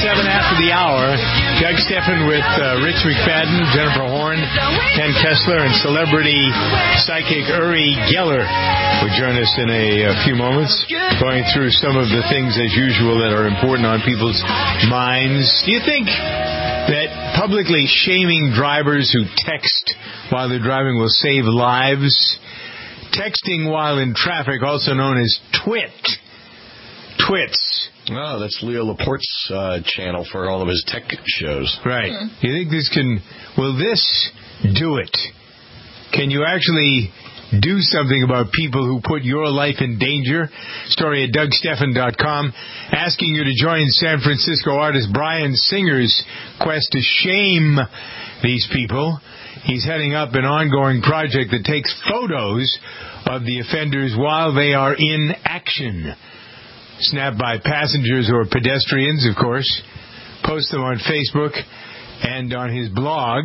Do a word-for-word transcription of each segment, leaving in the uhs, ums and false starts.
seven after the hour. Doug Stephan with uh, Rich McFadden, Jennifer Horn, Ken Kessler, and celebrity psychic Uri Geller will join us in a, a few moments, going through some of the things, as usual, that are important on people's minds. Do you think that publicly shaming drivers who text while they're driving will save lives? Texting while in traffic, also known as twit. Twits. Oh, that's Leo Laporte's uh, channel for all of his tech shows. Right. Mm. You think this can... Will this do it? Can you actually do something about people who put your life in danger? Story at Doug Stephan dot com, asking you to join San Francisco artist Bryan Singer's quest to shame these people. He's heading up an ongoing project that takes photos of the offenders while they are in action. Snapped by passengers or pedestrians, of course. Post them on Facebook and on his blog.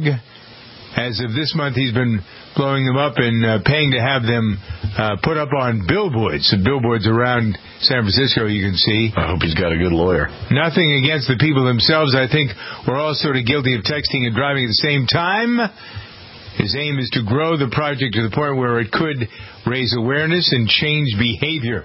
As of this month, he's been blowing them up and uh, paying to have them uh, put up on billboards. The billboards around San Francisco, you can see. I hope he's got a good lawyer. Nothing against the people themselves. I think we're all sort of guilty of texting and driving at the same time. His aim is to grow the project to the point where it could raise awareness and change behavior.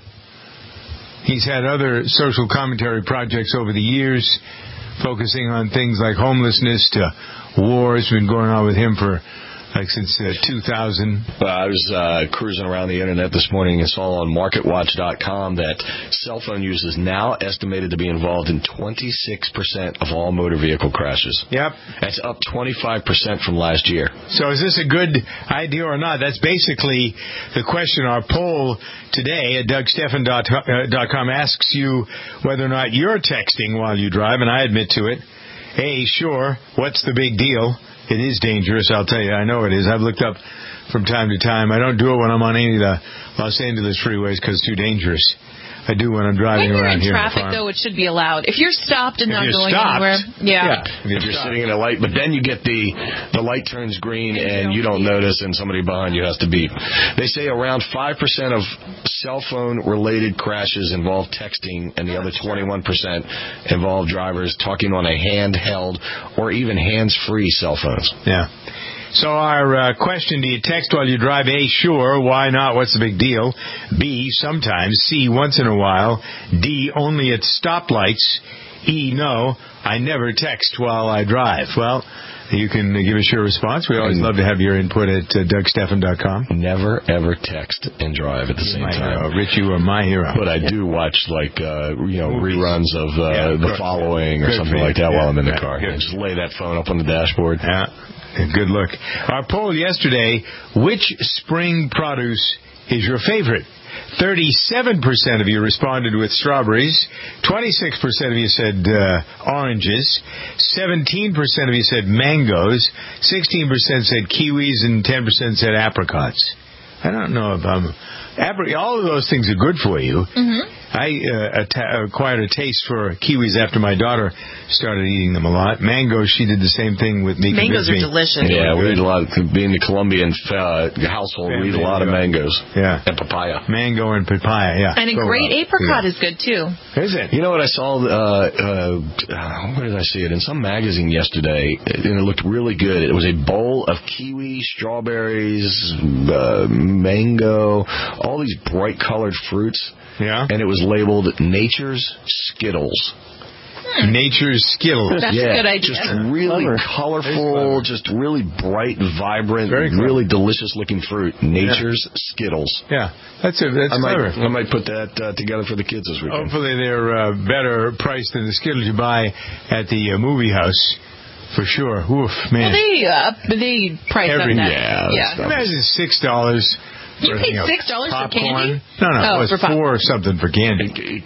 He's had other social commentary projects over the years, focusing on things like homelessness to wars. Been going on with him for like since uh, two thousand. Well, I was uh, cruising around the internet this morning and saw on market watch dot com that cell phone use is now estimated to be involved in twenty-six percent of all motor vehicle crashes. Yep. That's up twenty-five percent from last year. So is this a good idea or not? That's basically the question. Our poll today at Doug Stephan dot com asks you whether or not you're texting while you drive, and I admit to it. A, sure, what's the big deal? It is dangerous, I'll tell you. I know it is. I've looked up from time to time. I don't do it when I'm on any of the Los Angeles freeways because it's too dangerous. I do when I'm driving when around here. When you're in traffic, though, it should be allowed. If you're stopped and if not going stopped, anywhere, yeah. yeah. If you're, you're sitting in a light, but then you get the the light turns green and you don't notice, and somebody behind you has to beep. They say around five percent of cell phone related crashes involve texting, and the other twenty-one percent involve drivers talking on a handheld or even hands-free cell phones. Yeah. So our uh, question, do you text while you drive? A, sure. Why not? What's the big deal? B, sometimes. C, once in a while. D, only at stoplights. E, no. I never text while I drive. Well, you can give us your response. We always love to have your input at uh, Doug Stephan dot com. Never, ever text and drive at the same my time. Hero. Rich, you are my hero. But I do watch, like, uh, you know, Movies. reruns of uh, yeah, The Following or good something like that yeah, while I'm in the yeah, car. Good. Just lay that phone up on the dashboard. Yeah. Good look. Our poll yesterday, which spring produce is your favorite? thirty-seven percent of you responded with strawberries. twenty-six percent of you said uh, oranges. seventeen percent of you said mangoes. sixteen percent said kiwis, and ten percent said apricots. I don't know if I'm... All of those things are good for you. Mm-hmm. I uh, atta- acquired a taste for kiwis after my daughter started eating them a lot. Mangoes, she did the same thing with me. Mangoes are me. delicious. Yeah, we eat a lot. Of, being the Colombian uh, household, we eat a lot of mangoes. Yeah. And papaya. Mango and papaya, yeah. And a Go great well. apricot yeah. is good, too. Is it? You know what I saw? Uh, uh, where did I see it? In some magazine yesterday, and it looked really good. It was a bowl of kiwi, strawberries, uh, mango, all these bright-colored fruits. Yeah. And it was labeled Nature's Skittles. Hmm. Nature's Skittles. That's yeah, a good idea. Just really Clever. colorful, just really bright, vibrant, really delicious-looking fruit. Nature's yeah. Skittles. Yeah, that's a, that's I clever. Might, I might put that uh, together for the kids this weekend. Hopefully they're uh, better priced than the Skittles you buy at the uh, movie house. For sure. Oof, man. Well, they, uh, they price Every, up that. Yeah. yeah. Imagine six dollars. You paid six dollars for candy? No, no, oh, it was for four or something for candy.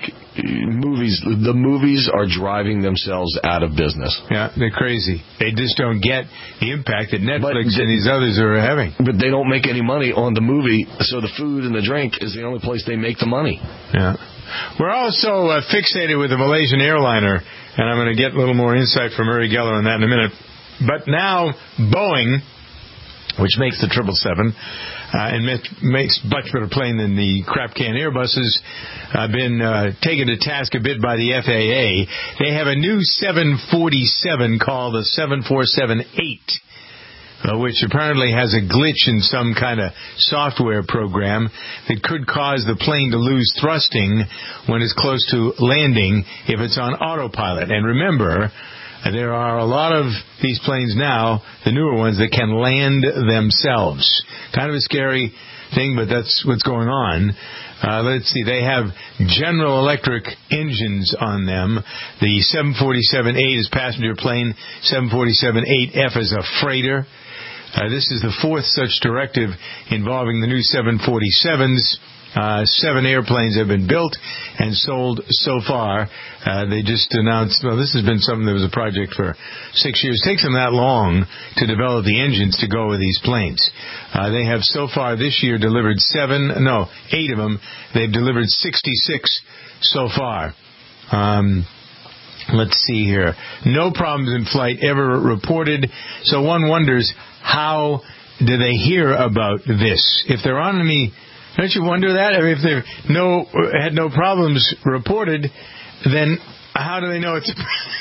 Movies, the movies are driving themselves out of business. Yeah, they're crazy. They just don't get the impact that Netflix but, and these others are having. But they don't make any money on the movie, so the food and the drink is the only place they make the money. Yeah. We're also uh, fixated with the Malaysian airliner, and I'm going to get a little more insight from Uri Geller on that in a minute. But now, Boeing, which makes the triple seven, uh, and makes much better plane than the crap can Airbuses, uh, been uh, taken to task a bit by the F A A. They have a new seven forty-seven called the seven forty-seven eight. Uh, which apparently has a glitch in some kind of software program that could cause the plane to lose thrusting when it's close to landing if it's on autopilot. And remember, there are a lot of these planes now, the newer ones, that can land themselves. Kind of a scary thing, but that's what's going on. Uh, let's see, they have General Electric engines on them. The seven forty-seven eight is passenger plane, seven forty-seven eight F is a freighter. Uh, this is the fourth such directive involving the new seven forty-sevens. Uh, seven airplanes have been built and sold so far. Uh, they just announced, well, this has been something that was a project for six years. It takes them that long to develop the engines to go with these planes. Uh, they have so far this year delivered seven, no, eight of them. They've delivered sixty-six so far. Um, let's see here. No problems in flight ever reported. So one wonders, how do they hear about this? If they're on any, don't you wonder that? I mean, if they no had no problems reported, then how do they know it's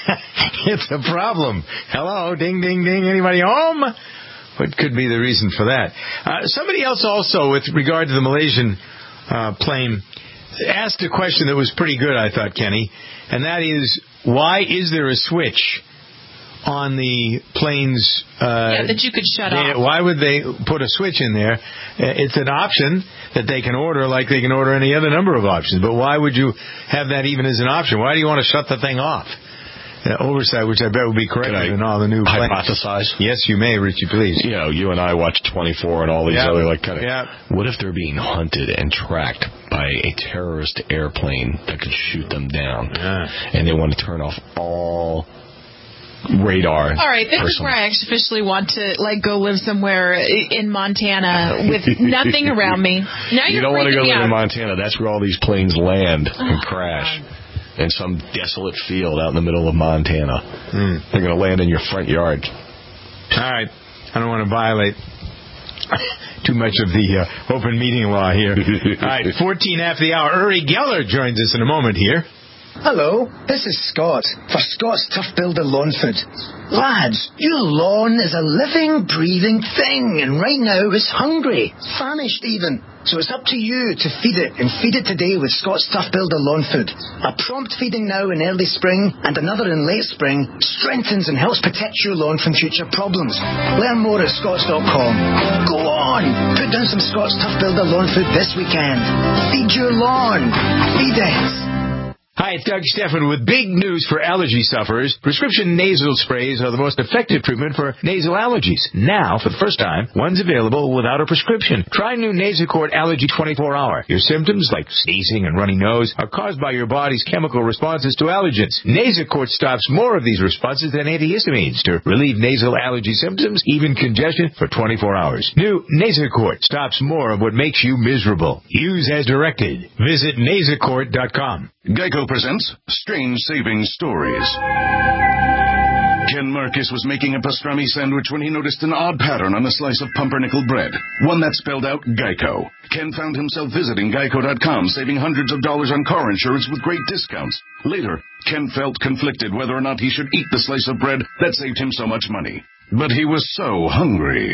it's a problem? Hello, ding, ding, ding. Anybody home? What could be the reason for that? Uh, somebody else also, with regard to the Malaysian uh, plane, asked a question that was pretty good, I thought, Kenny, and that is, why is there a switch on the plane's... Uh, yeah, that you could shut they, off. Why would they put a switch in there? Uh, it's an option that they can order like they can order any other number of options. But why would you have that even as an option? Why do you want to shut the thing off? Uh, oversight, which I bet would be correct in all the new planes. Hypothesize? Yes, you may, Richie, please. You know, you and I watch twenty-four and all these yep. other, like, kind of... Yep. What if they're being hunted and tracked by a terrorist airplane that could shoot them down? Yeah. And they want to turn off all... radar. All right, this person. is where I officially want to like go live somewhere in Montana with nothing around me. Now you you're don't want to go live out. in Montana. That's where all these planes land and crash. In some desolate field out in the middle of Montana. Mm. They're going to land in your front yard. All right. I don't want to violate too much of the uh, open meeting law here. All right, fourteen after the hour. Uri Geller joins us in a moment here. Hello, this is Scott for Scott's Tough Builder Lawn Food. Lads, your lawn is a living, breathing thing, and right now it's hungry, famished even. So it's up to you to feed it, and feed it today with Scott's Tough Builder Lawn Food. A prompt feeding now in early spring and another in late spring strengthens and helps protect your lawn from future problems. Learn more at scotts dot com. Go on, put down some Scott's Tough Builder Lawn Food this weekend. Feed your lawn. Feed it. Hi, it's Doug Stephan with big news for allergy sufferers. Prescription nasal sprays are the most effective treatment for nasal allergies. Now, for the first time, one's available without a prescription. Try new Nasacort Allergy twenty-four hour. Your symptoms, like sneezing and runny nose, are caused by your body's chemical responses to allergens. Nasacort stops more of these responses than antihistamines to relieve nasal allergy symptoms, even congestion, for twenty-four hours. New Nasacort stops more of what makes you miserable. Use as directed. Visit nasacort dot com. Geico presents Strange Saving Stories. Ken Marcus was making a pastrami sandwich when he noticed an odd pattern on a slice of pumpernickel bread, one that spelled out Geico. Ken found himself visiting geico dot com, saving hundreds of dollars on car insurance with great discounts. Later, Ken felt conflicted whether or not he should eat the slice of bread that saved him so much money. But he was so hungry.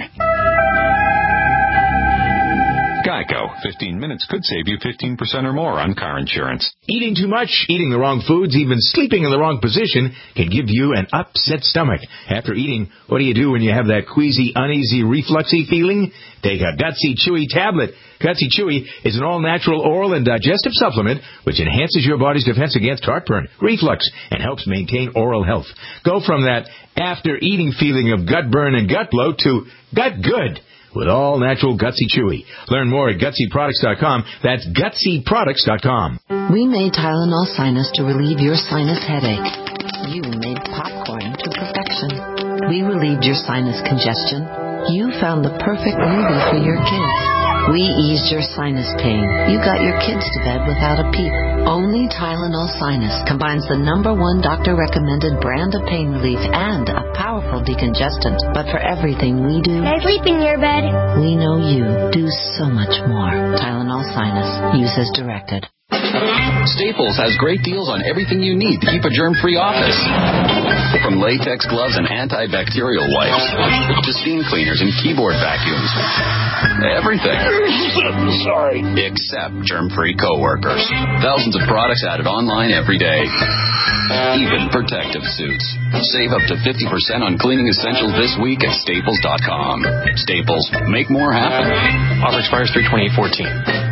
Geico. fifteen minutes could save you fifteen percent or more on car insurance. Eating too much, eating the wrong foods, even sleeping in the wrong position can give you an upset stomach. After eating, what do you do when you have that queasy, uneasy, refluxy feeling? Take a Gutsy Chewy tablet. Gutsy Chewy is an all-natural oral and digestive supplement which enhances your body's defense against heartburn, reflux, and helps maintain oral health. Go from that after-eating feeling of gut burn and gut bloat to gut good with all natural Gutsy Chewy. Learn more at gutsy products dot com. That's gutsy products dot com. We made Tylenol Sinus to relieve your sinus headache. You made popcorn to perfection. We relieved your sinus congestion. You found the perfect movie for your kids. We eased your sinus pain. You got your kids to bed without a peep. Only Tylenol Sinus combines the number one doctor-recommended brand of pain relief and a powerful decongestant. But for everything we do, can I sleep in your bed? We know you do so much more. Tylenol Sinus. Use as directed. Staples has great deals on everything you need to keep a germ-free office. From latex gloves and antibacterial wipes to steam cleaners and keyboard vacuums. Everything. Sorry. Except germ-free coworkers. Thousands of products added online every day. Even protective suits. Save up to fifty percent on cleaning essentials this week at Staples dot com. Staples. Make more happen. Offer expires three twenty-eight fourteen.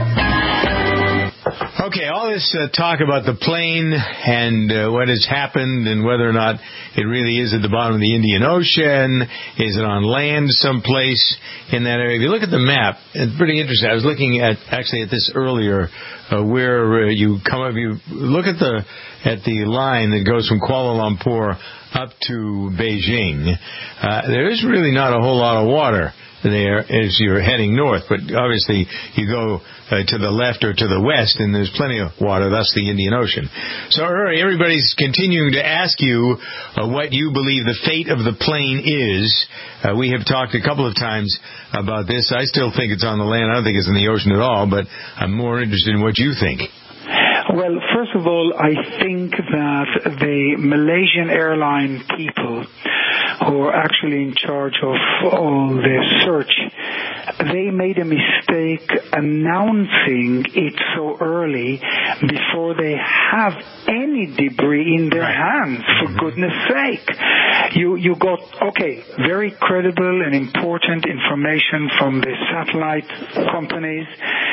Okay, all this uh, talk about the plane and uh, what has happened and whether or not it really is at the bottom of the Indian Ocean, is it on land someplace in that area? If you look at the map, it's pretty interesting. I was looking at actually at this earlier, uh, where uh, you come up, you look at the at the line that goes from Kuala Lumpur up to Beijing. Uh, there is really not a whole lot of water there as you're heading north, but obviously you go uh, to the left or to the west and there's plenty of water, thus the Indian Ocean. So everybody's continuing to ask you uh, what you believe the fate of the plane is. Uh, we have talked a couple of times about this. I still think it's on the land. I don't think it's in the ocean at all, but I'm more interested in what you think. Well, first of all, I think that the Malaysian airline people who are actually in charge of all this search, they made a mistake announcing it so early before they have any debris in their hands, for goodness sake. You, you got, okay, very credible and important information from the satellite companies,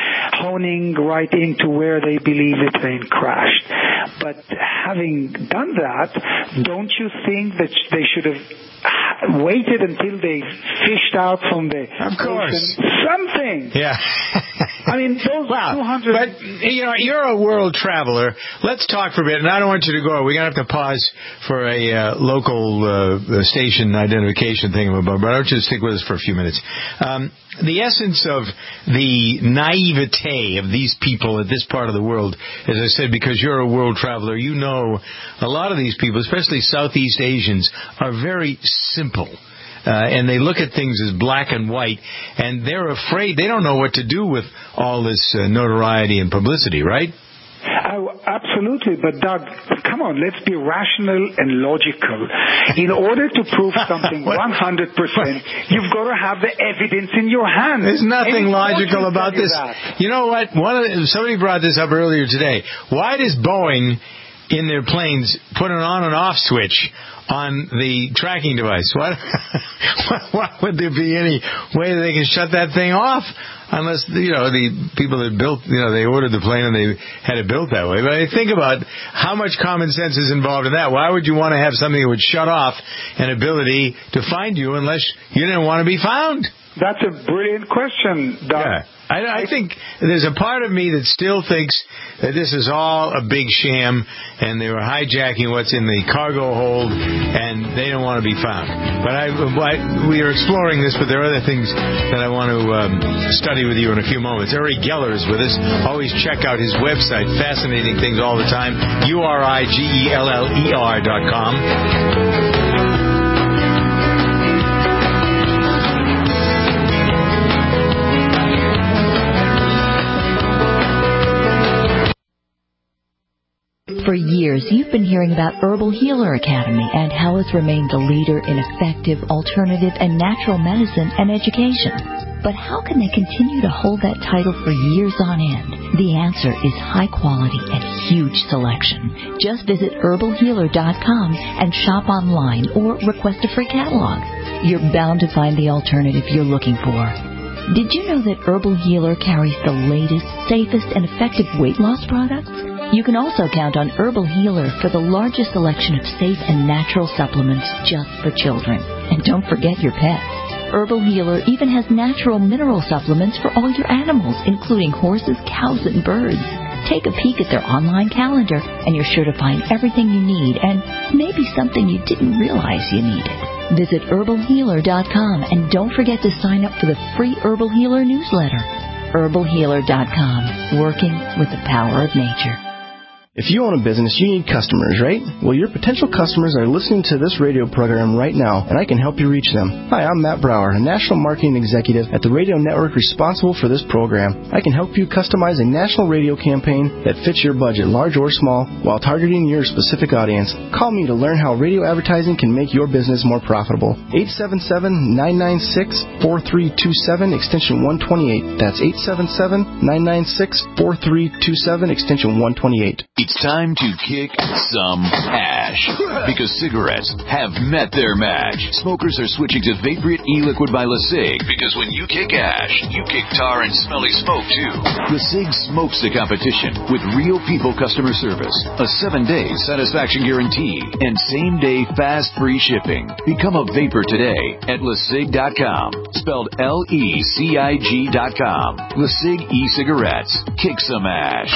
honing right into where they believe the plane crashed. But having done that, don't you think that they should have waited until they fished out from the of course ocean something? Yeah. I mean, those wow. two hundred... But, you know, you're a world traveler. Let's talk for a bit, and I don't want you to go. We're going to have to pause for a uh, local uh, station identification thing, but I want you to stick with us for a few minutes. Um, the essence of the naivete of these people at this part of the world, as I said, because you're a world traveler, you know a lot of these people, especially Southeast Asians, are very simple. Uh, and they look at things as black and white, and they're afraid. They don't know what to do with all this uh, notoriety and publicity, right? Oh, absolutely. But, Doug, come on, let's be rational and logical. In order to prove something one hundred percent, you've got to have the evidence in your hand. There's nothing Any logical about this. That. You know what? One of the, somebody brought this up earlier today. Why does Boeing in their planes put an on and off switch on the tracking device? What? Why would there be any way that they can shut that thing off? Unless, you know, the people that built, you know, they ordered the plane and they had it built that way. But I think about how much common sense is involved in that. Why would you want to have something that would shut off an ability to find you unless you didn't want to be found? That's a brilliant question, Doug. Yeah. I, I think there's a part of me that still thinks that this is all a big sham and they were hijacking what's in the cargo hold and they don't want to be found. But I, I, we are exploring this, but there are other things that I want to um, study with you in a few moments. Uri Geller is with us. Always check out his website. Fascinating things all the time. U R I G E L L E R dot com. For years, you've been hearing about Herbal Healer Academy and how it's remained the leader in effective, alternative, and natural medicine and education. But how can they continue to hold that title for years on end? The answer is high quality and huge selection. Just visit herbal healer dot com and shop online or request a free catalog. You're bound to find the alternative you're looking for. Did you know that Herbal Healer carries the latest, safest, and effective weight loss products? You can also count on Herbal Healer for the largest selection of safe and natural supplements just for children. And don't forget your pets. Herbal Healer even has natural mineral supplements for all your animals, including horses, cows, and birds. Take a peek at their online calendar, and you're sure to find everything you need and maybe something you didn't realize you needed. Visit herbal healer dot com and don't forget to sign up for the free Herbal Healer newsletter. herbal healer dot com. Working with the power of nature. If you own a business, you need customers, right? Well, your potential customers are listening to this radio program right now, and I can help you reach them. Hi, I'm Matt Brower, a national marketing executive at the radio network responsible for this program. I can help you customize a national radio campaign that fits your budget, large or small, while targeting your specific audience. Call me to learn how radio advertising can make your business more profitable. eight seven seven, nine nine six, four three two seven, extension one twenty-eight. That's eight seven seven, nine nine six, four three two seven, extension one twenty-eight. It's time to kick some ash, because cigarettes have met their match. Smokers are switching to Vaporite e-liquid by LeSig, because when you kick ash, you kick tar and smelly smoke too. LeSig smokes the competition with real people customer service, a seven-day satisfaction guarantee, and same-day fast free shipping. Become a vapor today at lesig dot com, spelled L E C I G dot com. LeSig e-cigarettes. Kick some ash.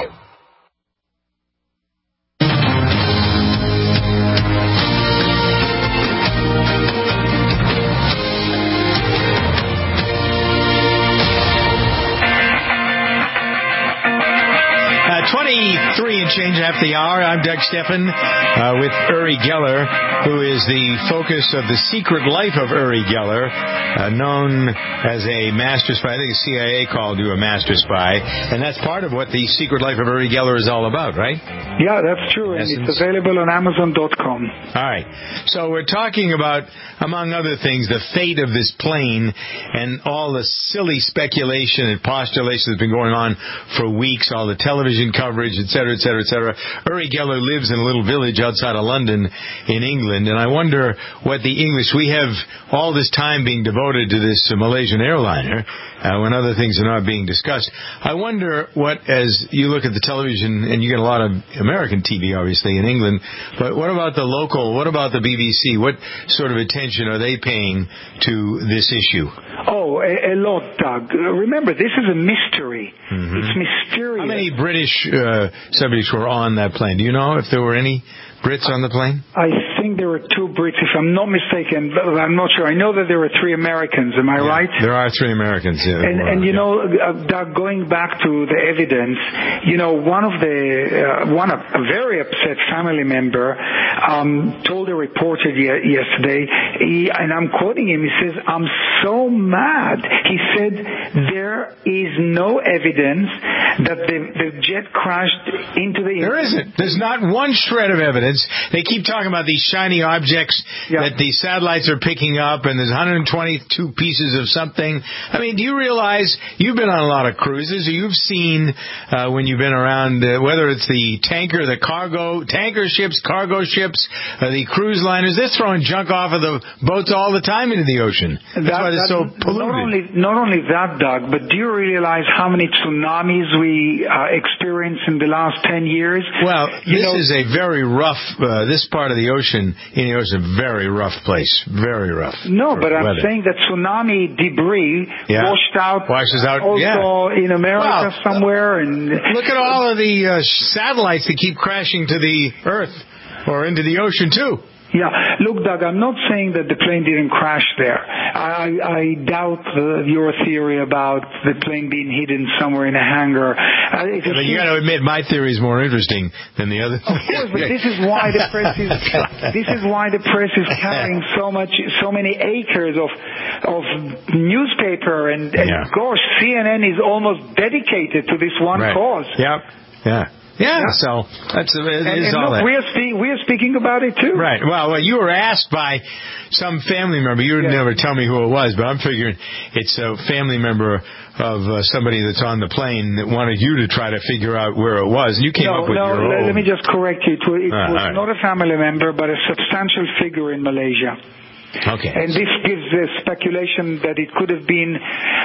twenty-three and change after the hour. I'm Doug Steffen uh, with Uri Geller, who is the focus of The Secret Life of Uri Geller, uh, known as a master spy. I think the C I A called you a master spy, and that's part of what The Secret Life of Uri Geller is all about, right? Yeah, that's true, and it's available on Amazon dot com. All right. So we're talking about, among other things, the fate of this plane and all the silly speculation and postulation that's been going on for weeks, all the television coverage, et cetera, et cetera, et cetera. Uri Geller lives in a little village outside of London in England, and I wonder what the English, we have all this time being devoted to this uh, Malaysian airliner uh, when other things are not being discussed. I wonder what, as you look at the television, and you get a lot of American T V, obviously, in England, but what about the local, what about the B B C? What sort of attention are they paying to this issue? Oh, a, a lot, Doug. Remember, this is a mystery. Mm-hmm. It's mysterious. How many British uh, subjects were on that plane? Do you know if there were any Brits on the plane? I think there were two Brits, if I'm not mistaken, but I'm not sure. I know that there were three Americans. Am I yeah, right? There are three Americans. Yeah, and, were, and you yeah. know, uh, Doug, going back to the evidence, you know, one of the uh, one a very upset family member um, told a reporter ye- yesterday, he, and I'm quoting him. He says, "I'm so mad." He said, "There is no evidence that the, the jet crashed into the." There isn't. There's not one shred of evidence. They keep talking about these shiny objects yeah. that the satellites are picking up, and there's one hundred twenty-two pieces of something. I mean, do you realize you've been on a lot of cruises, or you've seen uh, when you've been around, uh, whether it's the tanker, the cargo, tanker ships, cargo ships, uh, the cruise liners, they're throwing junk off of the boats all the time into the ocean. That's that, why they're so polluted. Not only, not only that, Doug, but do you realize how many tsunamis we uh, experienced in the last ten years? Well, you this know, is a very rough, uh, this part of the ocean, in the ocean, very rough place. Very rough. No, but I'm weather. saying that tsunami debris yeah. washed out, washes out also yeah. in America well, somewhere. And look at all of the uh, satellites that keep crashing to the Earth or into the ocean, too. Yeah. Look, Doug, I'm not saying that the plane didn't crash there. I, I doubt uh, your theory about the plane being hidden somewhere in a hangar. Uh, yeah, but you got to admit, my theory is more interesting than the other. Of course, but this is why the press is this is why the press is carrying so much, so many acres of of newspaper, and, and yeah. gosh, C N N is almost dedicated to this one right. cause. Yep. Yeah. Yeah, yeah, so that's it and, is and all look, that. We are, spe- we are speaking about it too. Right. Well, well, you were asked by some family member. You would yeah. never tell me who it was, but I'm figuring it's a family member of uh, somebody that's on the plane that wanted you to try to figure out where it was. And you came no, up with no, your own. own. Let me just correct you. It was, it uh, was right. not a family member, but a substantial figure in Malaysia. Okay. And this gives the speculation that it could have been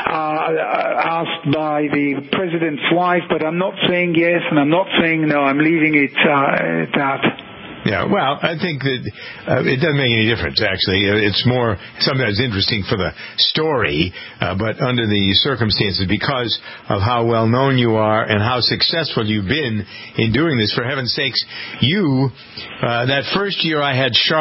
uh, asked by the president's wife, but I'm not saying yes and I'm not saying no. I'm leaving it uh, at that. Yeah, well, I think that uh, it doesn't make any difference, actually. It's more something that's interesting for the story, uh, but under the circumstances, because of how well known you are and how successful you've been in doing this, for heaven's sakes, you, uh, that first year I had Charlotte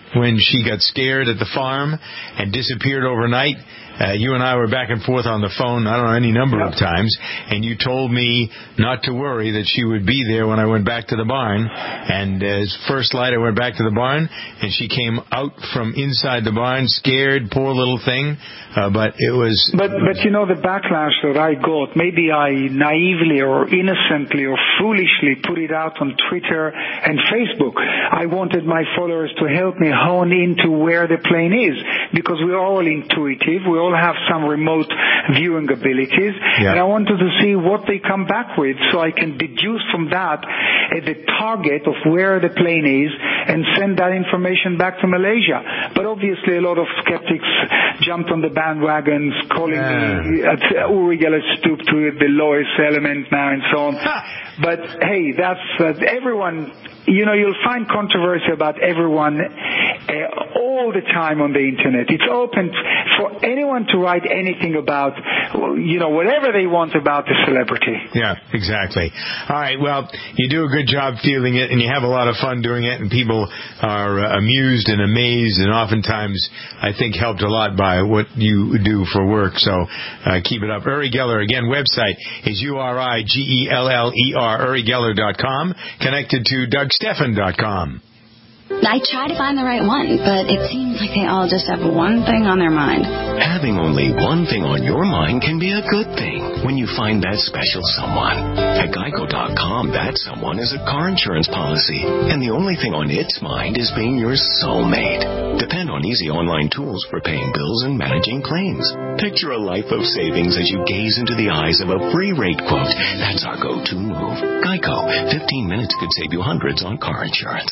when she got scared at the farm and disappeared overnight. Uh, you and I were back and forth on the phone, I don't know, any number yep. of times, and you told me not to worry, that she would be there when I went back to the barn. And as first light, I went back to the barn, and she came out from inside the barn, scared, poor little thing. Uh, but it was... But, but you know, the backlash that I got, maybe I naively or innocently or foolishly put it out on Twitter and Facebook. I wanted my followers to help me hone into where the plane is, because we're all intuitive, we all have some remote viewing abilities, yeah. and I wanted to see what they come back with so I can deduce from that uh, the target of where the plane is and send that information back to Malaysia. But obviously a lot of skeptics jumped on the bandwagons, calling yeah. me uh, Uri Geller stooped to the lowest element now and so on. But hey, that's uh, everyone. You know, you'll find controversy about everyone uh, all the time on the internet. It's open for anyone to write anything about, you know, whatever they want about the celebrity. Yeah, exactly. All right, well, you do a good job fielding it, and you have a lot of fun doing it, and people are uh, amused and amazed, and oftentimes, I think, helped a lot by what you do for work. So uh, keep it up. Uri Geller, again, website is U R I G E L L E R, uri geller dot com, connected to Doug Stephan dot com. I try to find the right one, but it seems like they all just have one thing on their mind. Having only one thing on your mind can be a good thing when you find that special someone. At geico dot com, that someone is a car insurance policy, and the only thing on its mind is being your soulmate. Depend on easy online tools for paying bills and managing claims. Picture a life of savings as you gaze into the eyes of a free rate quote. That's our go-to move. Geico. fifteen minutes could save you hundreds on car insurance.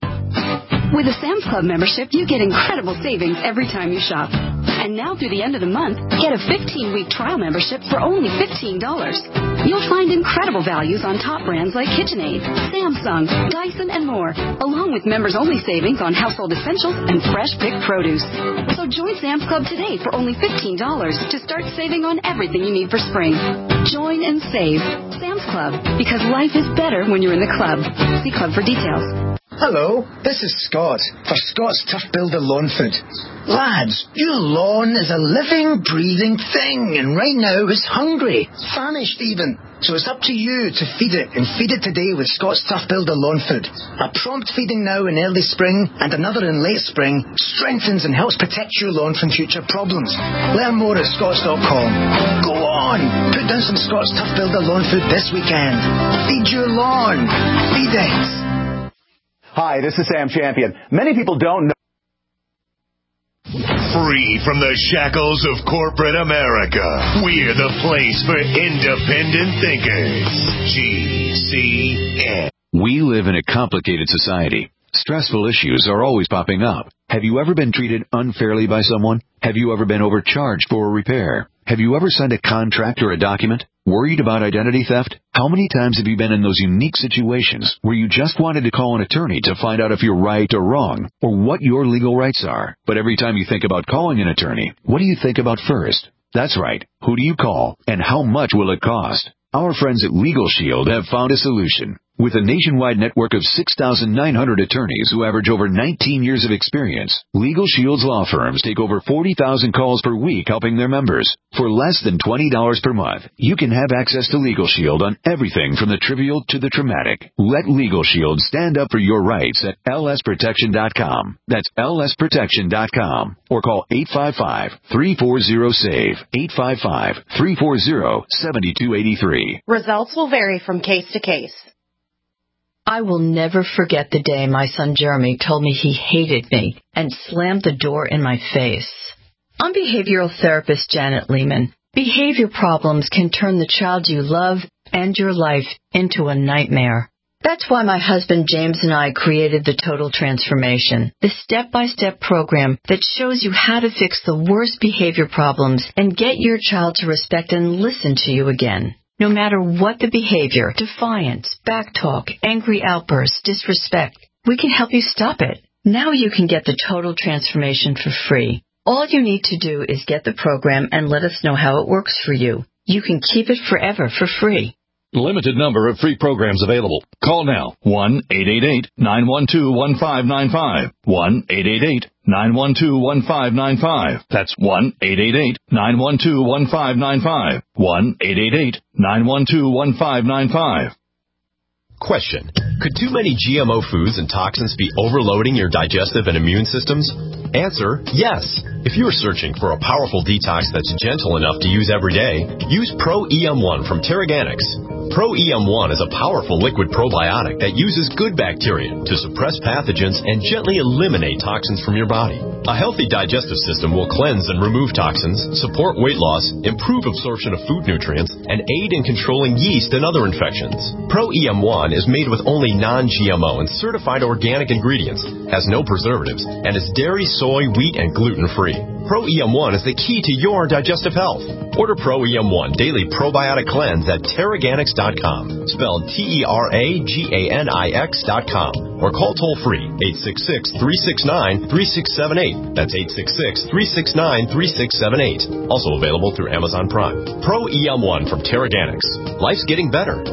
With a Sam's Club membership, you get incredible savings every time you shop. And now through the end of the month, get a fifteen-week trial membership for only fifteen dollars. You'll find incredible values on top brands like KitchenAid, Samsung, Dyson, and more, along with members-only savings on household essentials and fresh-picked produce. So join Sam's Club today for only fifteen dollars to start saving on everything you need for spring. Join and save. Sam's Club, because life is better when you're in the club. See Club for details. Hello, this is Scott for Scott's Tough Builder Lawn Food. Lads, your lawn is a living, breathing thing, and right now it's hungry, famished even. So it's up to you to feed it, and feed it today with Scott's Tough Builder Lawn Food. A prompt feeding now in early spring and another in late spring strengthens and helps protect your lawn from future problems. Learn more at scotts dot com. Go on, put down some Scott's Tough Builder Lawn Food this weekend. Feed your lawn. Feed it. Hi, this is Sam Champion. Many people don't know. Free from the shackles of corporate America, we're the place for independent thinkers. G C N. We live in a complicated society. Stressful issues are always popping up. Have you ever been treated unfairly by someone? Have you ever been overcharged for a repair? Have you ever signed a contract or a document? Worried about identity theft? How many times have you been in those unique situations where you just wanted to call an attorney to find out if you're right or wrong, or what your legal rights are? But every time you think about calling an attorney, what do you think about first? That's right. Who do you call, and how much will it cost? Our friends at Legal Shield have found a solution. With a nationwide network of six thousand nine hundred attorneys who average over nineteen years of experience, Legal Shield's law firms take over forty thousand calls per week helping their members. For less than twenty dollars per month, you can have access to Legal Shield on everything from the trivial to the traumatic. Let Legal Shield stand up for your rights at L S protection dot com. That's L S protection dot com. Or call eight five five, three four zero, SAVE, eight five five, three four zero, seven two eight three. Results will vary from case to case. I will never forget the day my son Jeremy told me he hated me and slammed the door in my face. I'm behavioral therapist Janet Lehman. Behavior problems can turn the child you love and your life into a nightmare. That's why my husband James and I created the Total Transformation, the step-by-step program that shows you how to fix the worst behavior problems and get your child to respect and listen to you again. No matter what the behavior, defiance, backtalk, angry outbursts, disrespect, we can help you stop it. Now you can get the Total Transformation for free. All you need to do is get the program and let us know how it works for you. You can keep it forever for free. Limited number of free programs available. Call now. one eight eight eight, nine one two, one five nine five. one eight eight eight, nine one two, one five nine five. That's one eight eight eight, nine one two, one five nine five. one eight eight eight, nine one two, one five nine five. Question. Could too many G M O foods and toxins be overloading your digestive and immune systems? Answer, yes. If you are searching for a powerful detox that's gentle enough to use every day, use Pro E M one from Terraganics. Pro E M one is a powerful liquid probiotic that uses good bacteria to suppress pathogens and gently eliminate toxins from your body. A healthy digestive system will cleanse and remove toxins, support weight loss, improve absorption of food nutrients, and aid in controlling yeast and other infections. Pro E M one is made with only non-G M O and certified organic ingredients, has no preservatives, and is dairy, soy, wheat, and gluten-free. Pro E M one is the key to your digestive health. Order Pro E M one Daily Probiotic Cleanse at Terraganics dot com, spelled T E R A G A N I X dot com, or call toll-free eight six six, three six nine, three six seven eight. That's eight six six, three six nine, three six seven eight. Also available through Amazon Prime. Pro E M one from Terraganics. Life's getting better.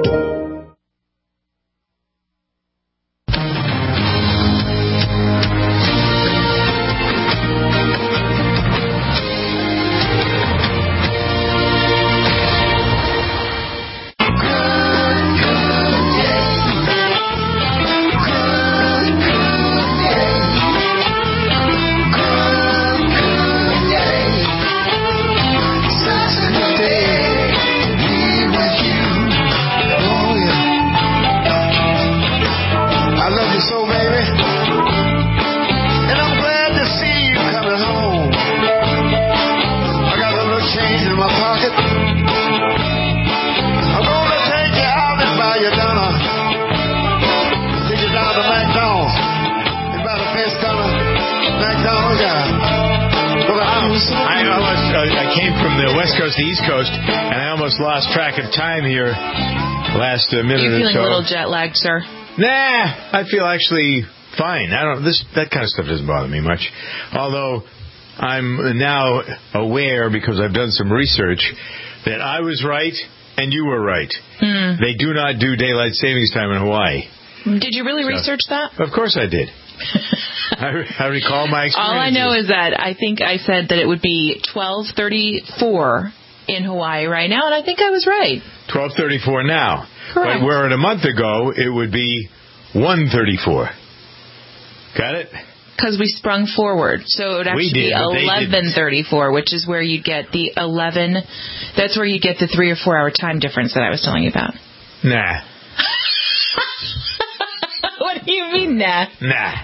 Lost track of time here last uh, minute You're or feeling so. a little jet lagged, sir? Nah, I feel actually fine. I don't. This that kind of stuff doesn't bother me much. Although I'm now aware, because I've done some research, that I was right and you were right. Hmm. They do not do daylight savings time in Hawaii. Did you really so, research that? Of course I did. I, I recall my experience. All I know is that I think I said that it would be twelve thirty-four in Hawaii right now, and I think I was right. twelve thirty-four now. Correct. But where a month ago, it would be one thirty-four. Got it? Because we sprung forward. So it would actually did, be eleven thirty-four, which is where you'd get the eleven. That's where you get the three or four hour time difference that I was telling you about. Nah. What do you mean, nah? Nah.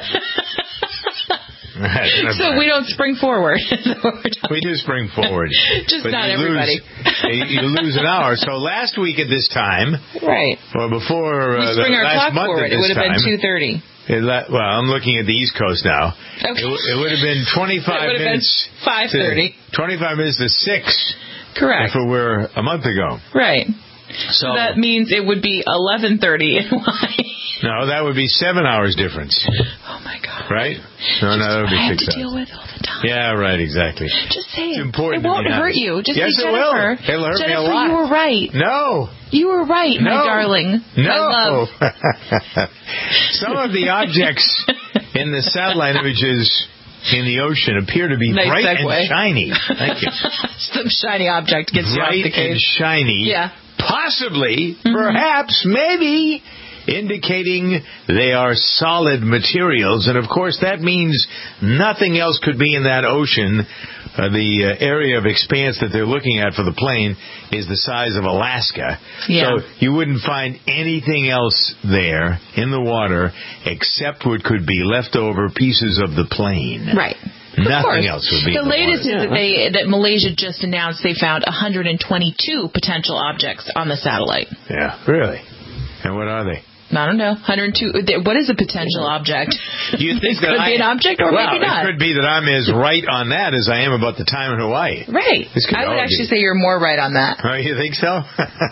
So we don't spring forward. We do spring forward. Just but not you everybody. Lose, you lose an hour. So last week at this time, right, or before we uh, spring the our last clock month forward, at this it would have time, been two thirty. Well, I'm looking at the East Coast now. Okay. It, it would have been twenty-five it minutes. five thirty. twenty-five minutes to six. Correct. If it were a month ago. Right. So, so that means it would be eleven thirty in Hawaii. No, that would be seven hours difference. Oh my God! Right? No, no, that would be I have six to hours. deal with all the time. Yeah, right, exactly. Just say it's it. important. It won't to hurt you. Just yes, say, it Jennifer. will. It'll hurt Jennifer, me a lot. you were right. No. You were right, no. my darling. No. I love. Some of the objects in the satellite images in the ocean appear to be nice bright segue. and shiny. Thank you. Some shiny object gets bright you off the case. and shiny. Yeah. Possibly, mm-hmm. perhaps, maybe, indicating they are solid materials. And, of course, that means nothing else could be in that ocean. Uh, the uh, area of expanse that they're looking at for the plane is the size of Alaska. Yeah. So you wouldn't find anything else there in the water except what could be leftover pieces of the plane. Right. Nothing else would be. The, the latest water. is that they that Malaysia just announced they found one hundred twenty-two potential objects on the satellite. Yeah, really. And what are they? I don't know. one hundred two. What is a potential object? You think that could I, be an object or well, maybe not? It could be that I'm as right on that as I am about the time in Hawaii. Right. I would actually be. say you're more right on that. Oh, you think so?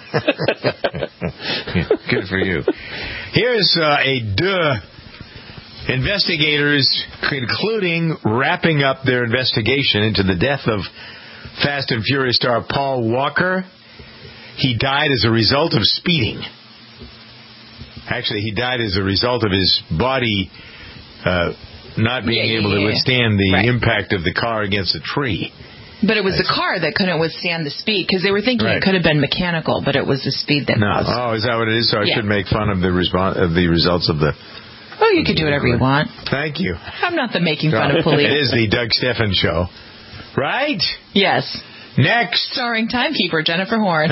Good for you. Here's uh, a duh. Investigators concluding, wrapping up their investigation into the death of Fast and Furious star Paul Walker. he died as a result of speeding. Actually, he died as a result of his body uh, not being yeah, able yeah, to yeah. withstand the right. impact of the car against a tree. But it was the car that couldn't withstand the speed, because they were thinking Right. it could have been mechanical, but it was the speed that No. was. Oh, is that what it is? So I Yeah. should make fun of the respon- of the results of the... Oh, you could do whatever you want. Thank you. I'm not the making fun of police. It is the Doug Stephan Show. Right? Yes. Next. Starring timekeeper Jennifer Horn.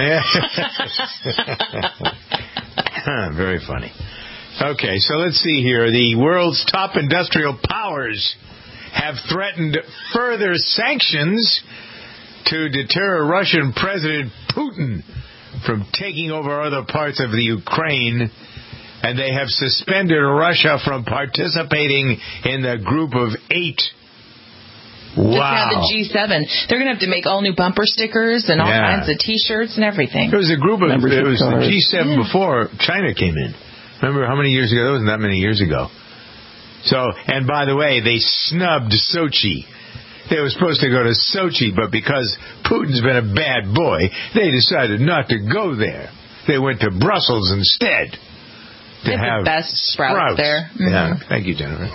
Very funny. Okay, so let's see here. The world's top industrial powers have threatened further sanctions to deter Russian President Putin from taking over other parts of the Ukraine, and they have suspended Russia from participating in the Group of Eight. Just Wow. had the G seven. They're going to have to make all new bumper stickers and all Yeah. kinds of T-shirts and everything. It was a group of, it Membership was the cards. G seven Yeah. before China came in. Remember how many years ago? That wasn't that many years ago. So, and by the way, they snubbed Sochi. They were supposed to go to Sochi, but because Putin's been a bad boy, they decided not to go there. They went to Brussels instead. To They have have the best sprouts there. Mhm. Yeah, thank you, Jennifer.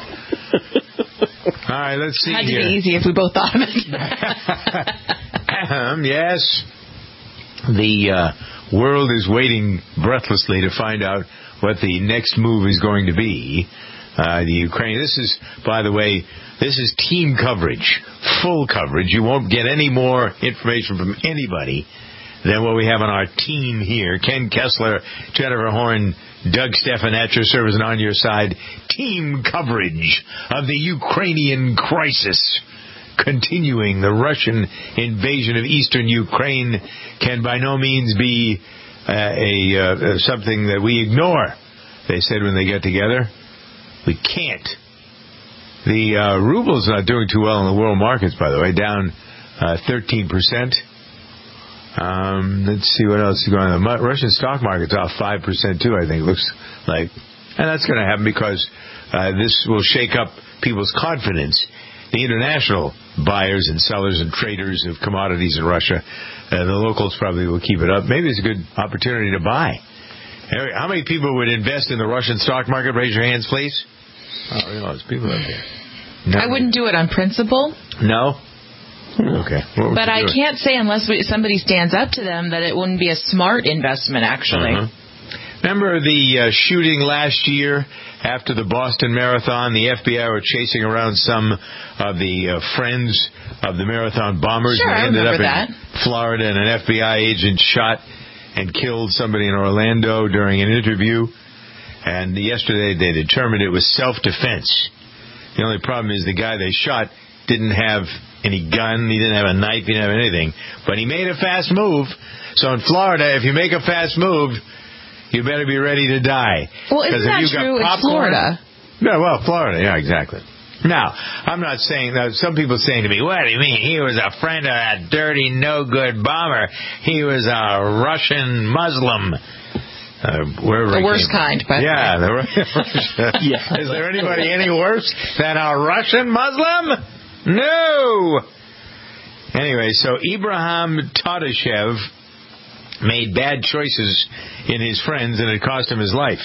All right, let's see Had to here. be easy if we both thought of it. Ahem, yes. The uh, world is waiting breathlessly to find out what the next move is going to be. Uh, the Ukraine. This is, by the way, this is team coverage, full coverage. You won't get any more information from anybody than what we have on our team here. Ken Kessler, Jennifer Horn, Doug Stephan at your service and on your side. Team coverage of the Ukrainian crisis. Continuing, the Russian invasion of eastern Ukraine can by no means be uh, a uh, something that we ignore. They said when they get together, we can't. The uh, ruble's not doing too well in the world markets, by the way, down uh, thirteen percent. Um, let's see what else is going on. The Russian stock market's off five percent too, I think, looks like. And that's going to happen because uh, this will shake up people's confidence. The international buyers and sellers and traders of commodities in Russia, uh, the locals probably will keep it up. Maybe it's a good opportunity to buy. How many people would invest in the Russian stock market? Raise your hands, please. Oh, you know, there's people out there. No. I wouldn't do it on principle. No? Okay. What would But you I do? can't say unless we, somebody stands up to them that it wouldn't be a smart investment, actually. Uh-huh. Remember the uh, shooting last year after the Boston Marathon? The F B I were chasing around some of the uh, friends of the marathon bombers. Sure, and they I ended up remember that. in Florida, and an F B I agent shot and killed somebody in Orlando during an interview. And yesterday they determined it was self-defense. The only problem is the guy they shot didn't have any gun, he didn't have a knife, he didn't have anything. But he made a fast move. So in Florida, if you make a fast move, you better be ready to die. Well, isn't if that you've got true? It's popcorn- Florida. No, well, Florida, yeah, exactly. Now, I'm not saying that. Some people saying to me, what do you mean? He was a friend of that dirty, no-good bomber. He was a Russian Muslim. Uh, wherever The he worst came from. kind, but Yeah. The, Yeah. Is there anybody any worse than a Russian Muslim? No. Anyway, so Ibrahim Tadashev made bad choices in his friends, and it cost him his life.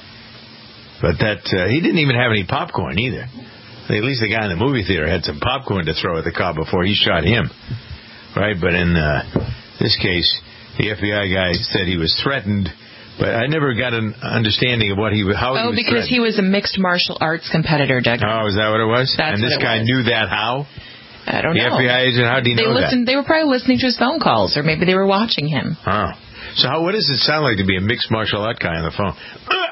But that uh, he didn't even have any popcorn either. At least the guy in the movie theater had some popcorn to throw at the cop before he shot him, right? But in uh, this case, the F B I guy said he was threatened, but I never got an understanding of what he how he Oh, was because threatened. he was a mixed martial arts competitor, Doug. Oh, is that what it was? That's and this what it guy was. knew that how? I don't the know. F B I agent, how did he they know listened. They were probably listening to his phone calls, or maybe they were watching him. that? Oh. So how, what does it sound like to be a mixed martial art guy on the phone?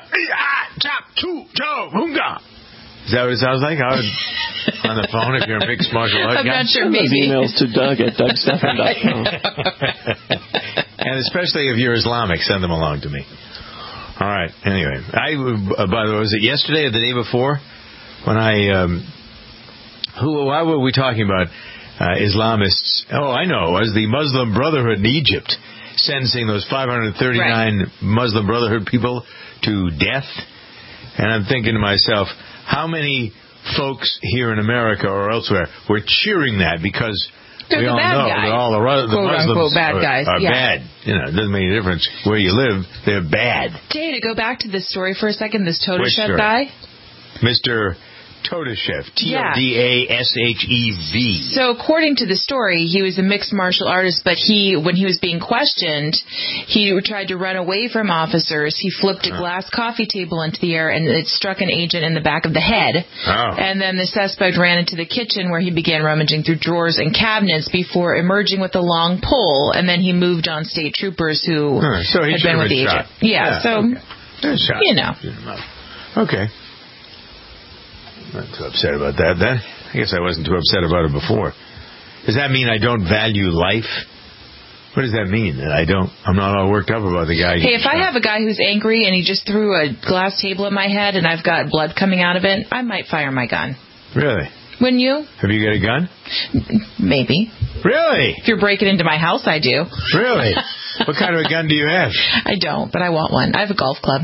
Is that what it sounds like? How, on the phone if you're a mixed martial art I'm guy? not sure. Send those Maybe. emails to Doug at doug stephan dot com. And especially if you're Islamic, send them along to me. All right. Anyway, I uh, by the way, was it yesterday or the day before when I um, who? Why were we talking about uh, Islamists? Oh, I know. It was the Muslim Brotherhood in Egypt sentencing those five hundred thirty-nine right. Muslim Brotherhood people to death? And I'm thinking to myself, how many folks here in America or elsewhere were cheering that because They're we the all bad know guys. that all the, the Quote, Muslims unquote, bad are, guys. are Yeah. bad. You know, it doesn't make any difference where you live. They're bad. Jay, to go back to this story for a second, this Which Todeshev story? guy. Mister Todeshev, T O Yeah. D A S H E V. So according to the story, he was a mixed martial artist, but he, when he was being questioned, he tried to run away from officers. He flipped a glass coffee table into the air, and it struck an agent in the back of the head. Oh. And then the suspect ran into the kitchen, where he began rummaging through drawers and cabinets before emerging with a long pole, and then he moved on state troopers who Huh, so he had should been have with the been agent. shot. Yeah, Yeah, so, okay. Shot. you know. Okay. Not too upset about that, then. I guess I wasn't too upset about it before. Does that mean I don't value life? What does that mean? That I don't, I'm not all worked up about the guy. Hey, if I have a guy who's angry and he just threw a glass table at my head and I've got blood coming out of it, I might fire my gun. Really? Wouldn't you? Have you got a gun? Maybe. Really? If you're breaking into my house, I do. Really? What kind of a gun do you have? I don't, but I want one. I have a golf club.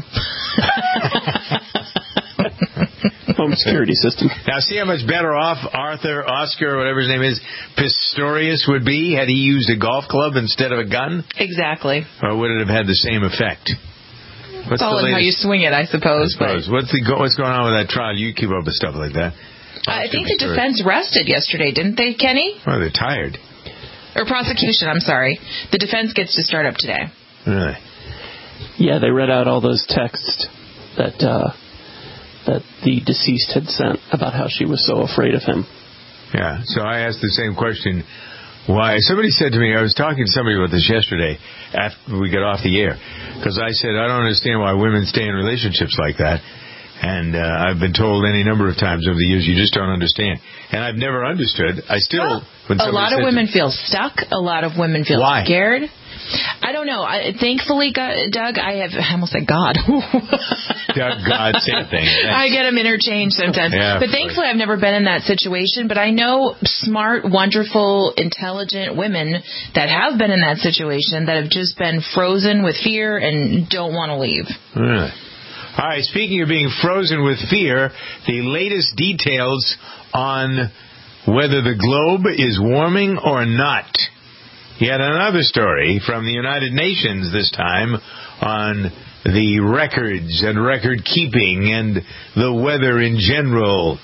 Home security system. Now, see how much better off Arthur, Oscar, whatever his name is, Pistorius would be had he used a golf club instead of a gun? Exactly. Or would it have had the same effect? What's It's all the in how you latest? swing it, I suppose. I suppose. What's, the, go- what's going on with that trial? You keep up with stuff like that. But I think the defense rested yesterday, didn't they, Kenny? Oh, they're tired. Or prosecution, I'm sorry. The defense gets to start up today. Really? Yeah, they read out all those texts that uh, that the deceased had sent about how she was so afraid of him. Yeah, so I asked the same question. Why? Somebody said to me, I was talking to somebody about this yesterday after we got off the air, because I said, I don't understand why women stay in relationships like that. And uh, I've been told any number of times over the years, you just don't understand. And I've never understood. I still... when A lot of said women to, feel stuck. A lot of women feel Why? scared. I don't know. I, thankfully, God, Doug, I have... I almost said God. Doug, God, same thing. I get them interchanged sometimes. Yeah, but thankfully, I've never been in that situation. But I know smart, wonderful, intelligent women that have been in that situation that have just been frozen with fear and don't want to leave. Really? All right, speaking of being frozen with fear, the latest details on whether the globe is warming or not. Yet another story from the United Nations this time on the records and record keeping and the weather in general.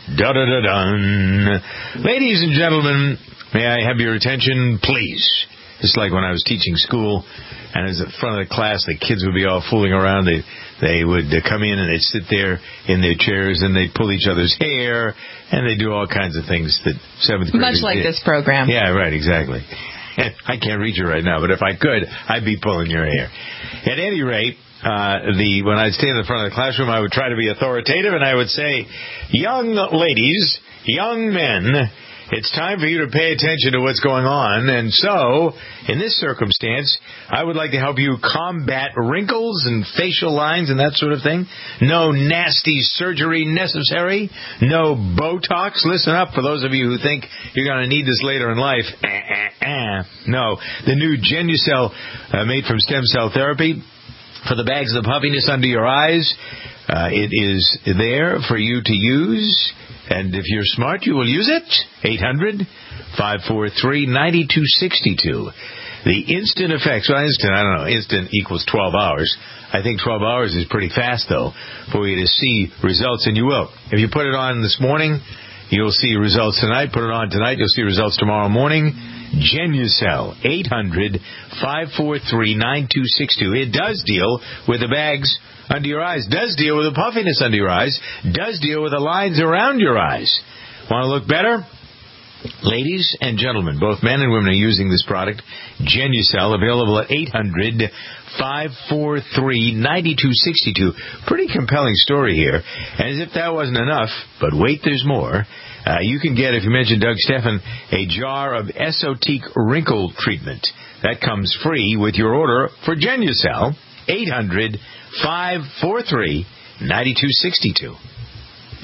Da-da-da-dun. Ladies and gentlemen, may I have your attention, please? It's like when I was teaching school, and as in front of the class, the kids would be all fooling around. They they would uh, come in and they'd sit there in their chairs and they'd pull each other's hair and they'd do all kinds of things that seventh graders Much like did. this program. Yeah, right, exactly. I can't reach you right now, but if I could, I'd be pulling your hair. At any rate, uh, the when I'd stand in the front of the classroom, I would try to be authoritative, and I would say, young ladies, young men, it's time for you to pay attention to what's going on. And so, in this circumstance, I would like to help you combat wrinkles and facial lines and that sort of thing. No nasty surgery necessary. No Botox. Listen up for those of you who think you're going to need this later in life. Eh, eh, eh. No. The new Genucell uh, made from stem cell therapy for the bags of puffiness under your eyes. Uh, it is there for you to use. And if you're smart, you will use it. eight hundred, five four three, nine two six two. The instant effects. Well, instant, I don't know. Instant equals twelve hours. I think twelve hours is pretty fast, though, for you to see results, and you will. If you put it on this morning, you'll see results tonight. Put it on tonight, you'll see results tomorrow morning. Genucell, eight hundred, five four three, nine two six two. It does deal with the bags under your eyes, does deal with the puffiness under your eyes, does deal with the lines around your eyes. Want to look better? Ladies and gentlemen, both men and women are using this product, Genucell, available at eight hundred, five four three, nine two six two. Pretty compelling story here. And as if that wasn't enough, but wait, there's more. Uh, you can get, if you mention Doug Steffen, a jar of Esotique wrinkle treatment. That comes free with your order for Genucell, eight hundred, five four three, nine two six two.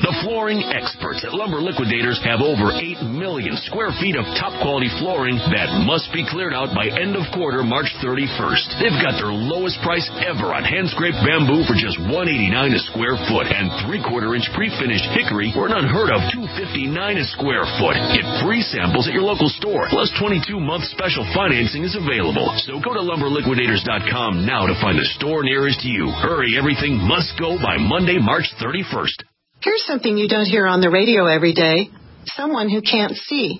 The flooring experts at Lumber Liquidators have over eight million square feet of top-quality flooring that must be cleared out by end of quarter March thirty-first. They've got their lowest price ever on hand-scraped bamboo for just one hundred eighty-nine dollars a square foot, and three-quarter inch pre-finished hickory for an unheard of two hundred fifty-nine dollars a square foot. Get free samples at your local store, plus twenty-two month special financing is available. So go to lumber liquidators dot com now to find the store nearest you. Hurry, everything must go by Monday, March thirty-first. Here's something you don't hear on the radio every day. Someone who can't see.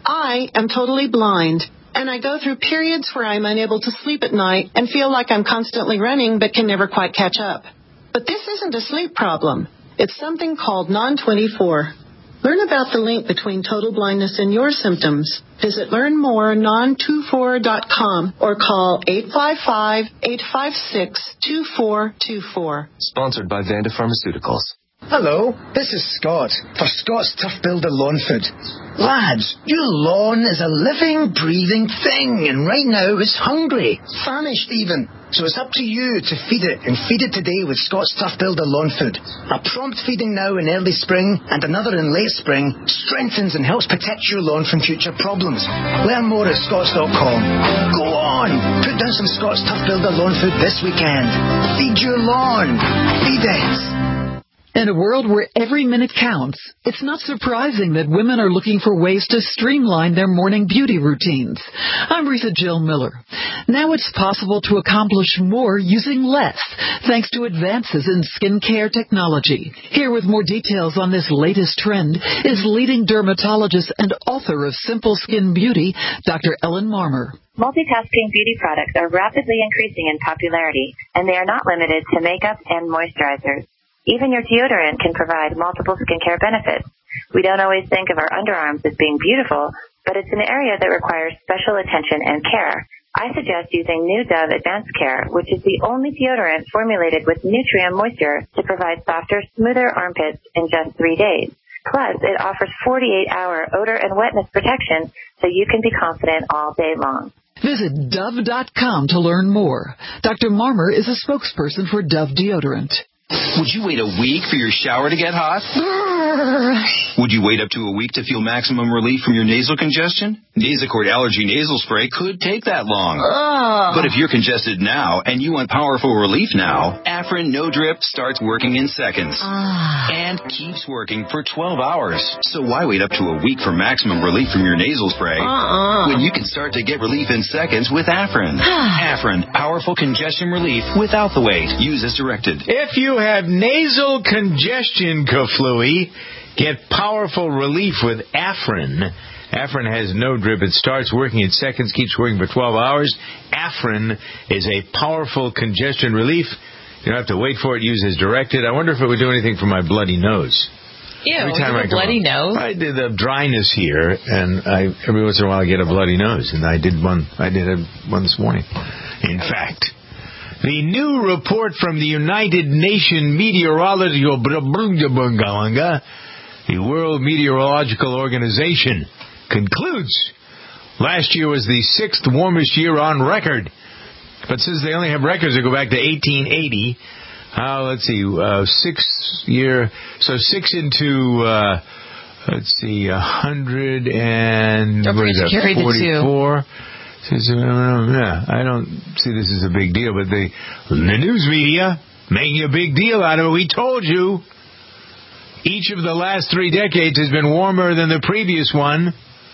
I am totally blind, and I go through periods where I'm unable to sleep at night and feel like I'm constantly running but can never quite catch up. But this isn't a sleep problem. It's something called non twenty-four. Learn about the link between total blindness and your symptoms. Visit learn more non twenty-four dot com or call eight five five, eight five six, two four two four. Sponsored by Vanda Pharmaceuticals. Hello, this is Scott for Scott's Tough Builder Lawn Food. Lads, your lawn is a living, breathing thing, and right now it's hungry, famished even. So it's up to you to feed it, and feed it today with Scott's Tough Builder Lawn Food. A prompt feeding now in early spring and another in late spring strengthens and helps protect your lawn from future problems. Learn more at scotts dot com. Go on, put down some Scott's Tough Builder Lawn Food this weekend. Feed your lawn. Feed it. In a world where every minute counts, it's not surprising that women are looking for ways to streamline their morning beauty routines. I'm Rita Jill Miller. Now it's possible to accomplish more using less, thanks to advances in skincare technology. Here with more details on this latest trend is leading dermatologist and author of Simple Skin Beauty, Doctor Ellen Marmer. Multitasking beauty products are rapidly increasing in popularity, and they are not limited to makeup and moisturizers. Even your deodorant can provide multiple skincare benefits. We don't always think of our underarms as being beautiful, but it's an area that requires special attention and care. I suggest using New Dove Advanced Care, which is the only deodorant formulated with Nutrient Moisture to provide softer, smoother armpits in just three days. Plus, it offers forty-eight hour odor and wetness protection, so you can be confident all day long. Visit dove dot com to learn more. Doctor Marmer is a spokesperson for Dove Deodorant. Would you wait a week for your shower to get hot? Would you wait up to a week to feel maximum relief from your nasal congestion? Nasacort Allergy Nasal Spray could take that long. But if you're congested now and you want powerful relief now, Afrin No Drip starts working in seconds and keeps working for twelve hours. So why wait up to a week for maximum relief from your nasal spray when you can start to get relief in seconds with Afrin? Afrin, powerful congestion relief without the wait. Use as directed. If you have nasal congestion, Kaflooey, get powerful relief with Afrin. Afrin has no drip. It starts working in seconds, keeps working for twelve hours. Afrin is a powerful congestion relief. You don't have to wait for it. Use as directed. I wonder if it would do anything for my bloody nose. Ew, every time you have I a bloody nose? I did the dryness here, and I every once in a while I get a bloody nose, and I did one. I did a, one this morning. In fact, the new report from the United Nations Meteorology, the World Meteorological Organization, concludes last year was the sixth warmest year on record. But since they only have records that go back to eighteen eighty, uh, let's see, uh, six year, so six into, uh, let's see, a hundred and, what is that, forty-four? Yeah, I don't see this as a big deal, but the, the news media making a big deal out of it. We told you each of the last three decades has been warmer than the previous one.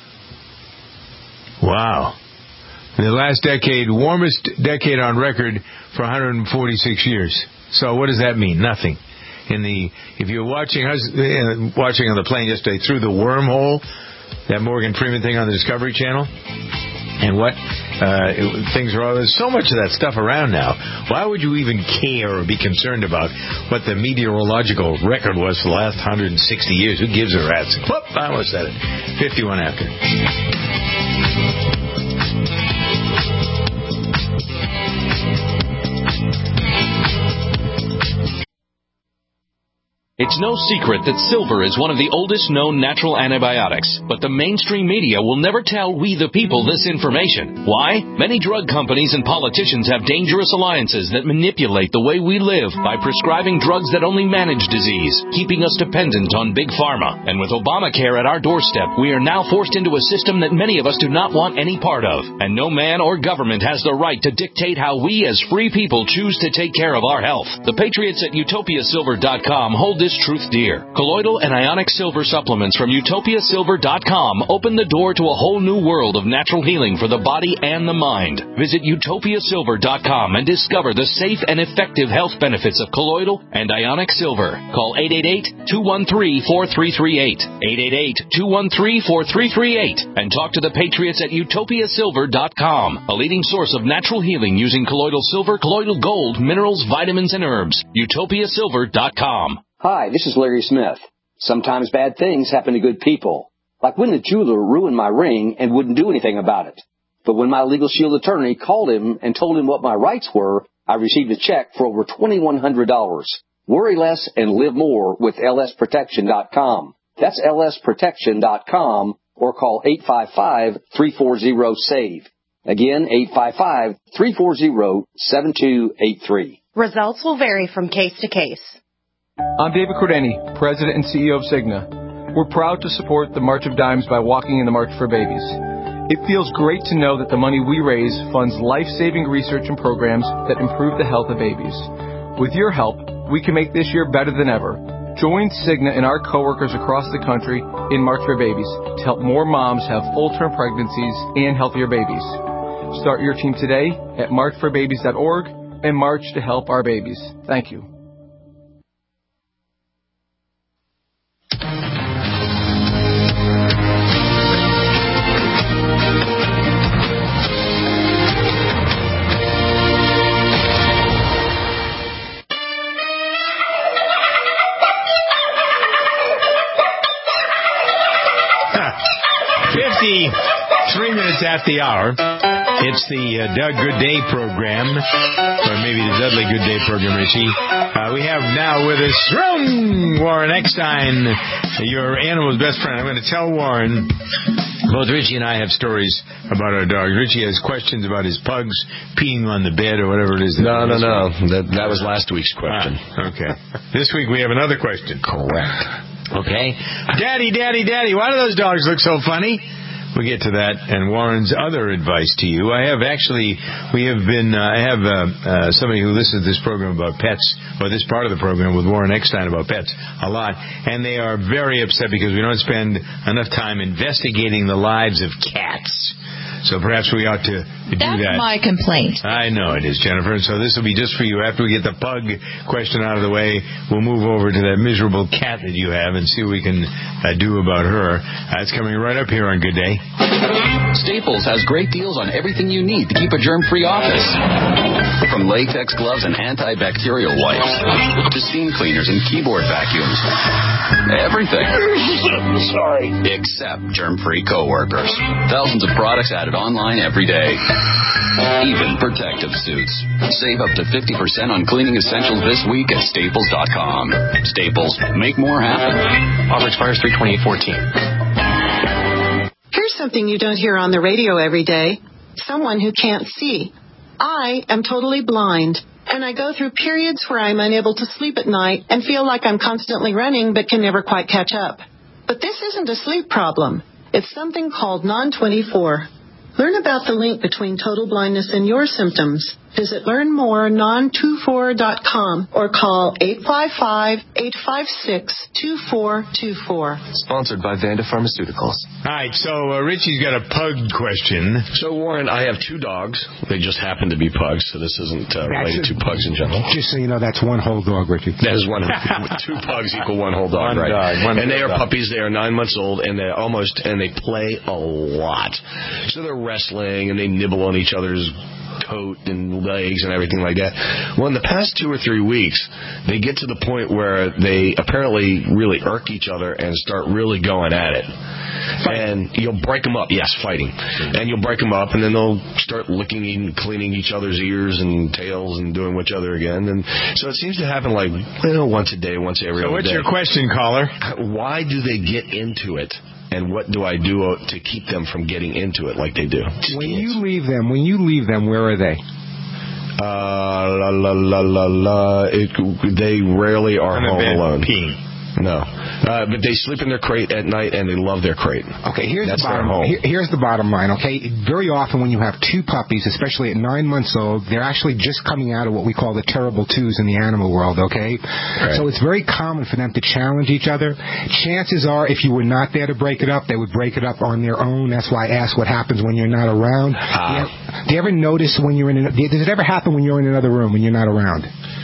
Wow. The last decade, warmest decade on record for one hundred forty-six years. So what does that mean? Nothing. In the if you're watching, I was uh, watching on the plane yesterday through the wormhole, that Morgan Freeman thing on the Discovery Channel. And what uh, it, things are all, there's so much of that stuff around now. Why would you even care or be concerned about what the meteorological record was for the last one hundred sixty years? Who gives a rat's? Whoop, I almost said it. fifty-one after. It's no secret that silver is one of the oldest known natural antibiotics, but the mainstream media will never tell we the people this information. Why? Many drug companies and politicians have dangerous alliances that manipulate the way we live by prescribing drugs that only manage disease, keeping us dependent on big pharma. And with Obamacare at our doorstep, we are now forced into a system that many of us do not want any part of. And no man or government has the right to dictate how we as free people choose to take care of our health. The patriots at utopia silver dot com hold this truth dear. Colloidal and ionic silver supplements from utopia silver dot com open the door to a whole new world of natural healing for the body and the mind. Visit utopia silver dot com and discover the safe and effective health benefits of colloidal and ionic silver. Call eight eight eight, two one three, four three three eight, eight eight eight, two one three, four three three eight, and talk to the patriots at utopia silver dot com, a leading source of natural healing using colloidal silver, colloidal gold, minerals, vitamins, and herbs. utopia silver dot com. Hi, this is Larry Smith. Sometimes bad things happen to good people. Like when the jeweler ruined my ring and wouldn't do anything about it. But when my Legal Shield attorney called him and told him what my rights were, I received a check for over twenty-one hundred dollars. Worry less and live more with L S protection dot com. That's L S protection dot com or call eight five five, three four zero, SAVE. Again, eight five five, three four zero, seven two eight three. Results will vary from case to case. I'm David Cordeni, President and C E O of Cigna. We're proud to support the March of Dimes by walking in the March for Babies. It feels great to know that the money we raise funds life-saving research and programs that improve the health of babies. With your help, we can make this year better than ever. Join Cigna and our coworkers across the country in March for Babies to help more moms have full-term pregnancies and healthier babies. Start your team today at march for babies dot org and march to help our babies. Thank you. Three minutes after the hour. It's the uh, Doug Good Day program, or maybe the Dudley Good Day program, Richie. Uh, we have now with us Warren Eckstein, your animal's best friend. I'm going to tell Warren, both Richie and I have stories about our dogs. Richie has questions about his pugs peeing on the bed or whatever it is. No, no, no. That, that was last week's question. Ah, okay. This week we have another question. Correct. Okay. Daddy, daddy, daddy, why do those dogs look so funny? We'll get to that and Warren's other advice to you. I have actually, we have been, uh, I have uh, uh, somebody who listens to this program about pets, or this part of the program with Warren Eckstein about pets a lot, and they are very upset because we don't spend enough time investigating the lives of cats. So perhaps we ought to do That's that. That's my complaint. I know it is, Jennifer. So this will be just for you. After we get the pug question out of the way, we'll move over to that miserable cat that you have and see what we can uh, do about her. That's uh, coming right up here on Good Day. Staples has great deals on everything you need to keep a germ-free office. From latex gloves and antibacterial wipes to steam cleaners and keyboard vacuums. Everything. Sorry. Except germ-free coworkers. Thousands of products added online every day. Even protective suits. Save up to fifty percent on cleaning essentials this week at staples dot com. Staples. Make more happen. Offer expires three twenty-eight fourteen. Here's something you don't hear on the radio every day. Someone who can't see. I am totally blind, and I go through periods where I'm unable to sleep at night and feel like I'm constantly running but can never quite catch up. But this isn't a sleep problem. It's something called non twenty-four. Learn about the link between total blindness and your symptoms. Visit learn more non twenty-four dot com or call eight five five, eight five six, two four two four. Sponsored by Vanda Pharmaceuticals. All right, so uh, Richie's got a pug question. So, Warren, I have two dogs. They just happen to be pugs, so this isn't uh, related to pugs in general. Just so you know, that's one whole dog, Richie. That is one. Two pugs equal one whole dog, one right? Dog, one and they are dog. puppies. They are nine months old, and they almost and they play a lot. So they're wrestling and they nibble on each other's coat and legs and everything like that. Well, in the past two or three weeks, they get to the point where they apparently really irk each other and start really going at it. And you'll break them up. Yes, fighting. And you'll break them up, and then they'll start licking and cleaning each other's ears and tails and doing each other again. And so it seems to happen like you know, once a day, once every so other day. So what's your question, caller? Why do they get into it? And what do I do to keep them from getting into it like they do? When you leave them, when you leave them, where are they? Uh, la la la la la. It, they rarely are home alone. Peeing. No, uh, but they sleep in their crate at night, and they love their crate. Okay, here's That's the bottom. their home. Here, here's the bottom line. Okay, very often when you have two puppies, especially at nine months old, they're actually just coming out of what we call the terrible twos in the animal world. Okay, right. So it's very common for them to challenge each other. Chances are, if you were not there to break it up, they would break it up on their own. That's why I ask what happens when you're not around. Uh, do, you, do you ever notice when you're in? An, does it ever happen when you're in another room when you're not around?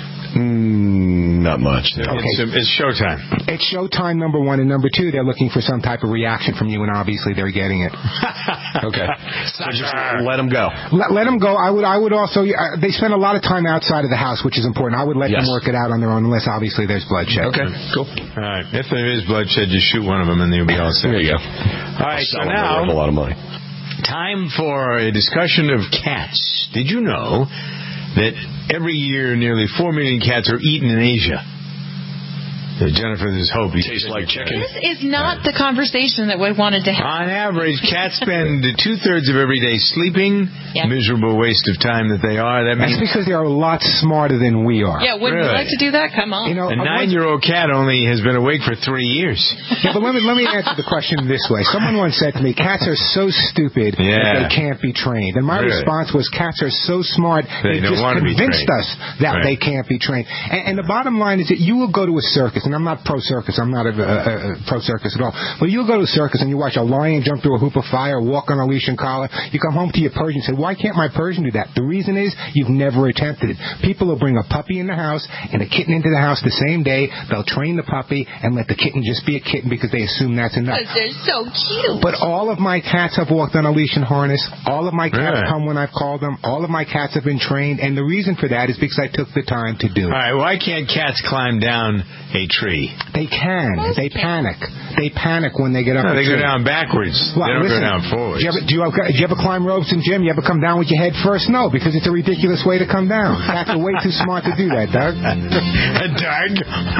Mm, not much. No. Okay. It's, it's showtime. It's showtime, number one. And number two, they're looking for some type of reaction from you, and obviously they're getting it. Okay. So just let them go. Let, let them go. I would I would also, uh, they spend a lot of time outside of the house, which is important. I would let yes. them work it out on their own, unless obviously there's bloodshed. Okay, cool. All right. If there is bloodshed, just shoot one of them, and they'll be all set. There you go. All right, so a now, lot of money. Time for a discussion of cats. Did you know that every year nearly four million cats are eaten in Asia? Uh, Jennifer, this is hope. You taste like chicken. This is not the conversation that we wanted to have. On average, cats spend two-thirds of every day sleeping. Yeah. Miserable waste of time that they are. That means That's because they are a lot smarter than we are. Yeah, wouldn't really? you like to do that? Come on. You know, a nine-year-old cat only has been awake for three years. Yeah, but let me let me answer the question this way. Someone once said to me, cats are so stupid yeah. that they can't be trained. And my really? response was, cats are so smart, they, they just convinced us that right. they can't be trained. And, and the bottom line is that you will go to a circus, and I'm not pro-circus, I'm not a, a, a pro-circus at all, but you'll go to a circus and you watch a lion jump through a hoop of fire, walk on a leash and collar, you come home to your Persian and say, why can't my Persian do that? The reason is you've never attempted it. People will bring a puppy in the house and a kitten into the house the same day, they'll train the puppy and let the kitten just be a kitten because they assume that's enough. Because they're so cute. But all of my cats have walked on a leash and harness, all of my cats really? come when I've called them, all of my cats have been trained, and the reason for that is because I took the time to do it. All right, why can't cats climb down a tree? They can. Most they panic. They panic when they get up. No, they tree. go down backwards. Well, they don't listen, go down forward. Do you, ever, do, you ever, do you ever climb ropes in gym? You ever come down with your head first? No, because it's a ridiculous way to come down. Cats are way too smart to do that, Doug. Doug?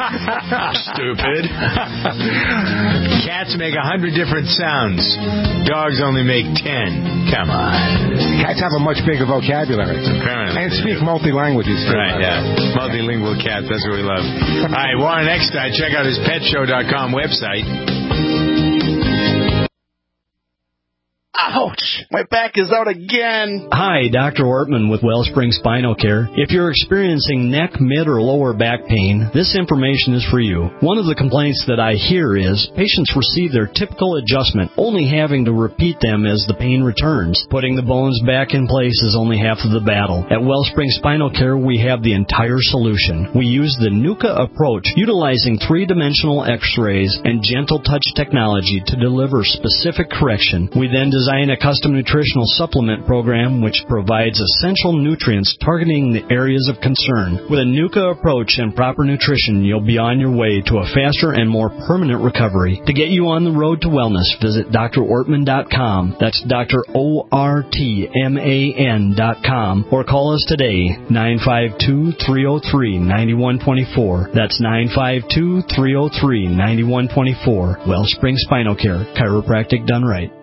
Stupid. Cats make a hundred different sounds. Dogs only make ten. Come on. Cats have a much bigger vocabulary. Apparently. And speak multi-languages. Too, right, yeah. Multilingual cats. That's what we love. All right, Warren Eckstein. Check out his pet show dot com website. Ouch! My back is out again. Hi, Doctor Ortman with Wellspring Spinal Care. If you're experiencing neck, mid, or lower back pain, this information is for you. One of the complaints that I hear is patients receive their typical adjustment, only having to repeat them as the pain returns. Putting the bones back in place is only half of the battle. At Wellspring Spinal Care, we have the entire solution. We use the NUCA approach, utilizing three-dimensional x-rays and gentle touch technology to deliver specific correction. We then design a custom nutritional supplement program which provides essential nutrients targeting the areas of concern. With a NUCA approach and proper nutrition, you'll be on your way to a faster and more permanent recovery. To get you on the road to wellness, visit D R ortman dot com. That's Doctor O R T M A N dot com. Or call us today, nine five two, three oh three, nine one two four. That's nine five two, three oh three, nine one two four. Wellspring Spinal Care, chiropractic done right.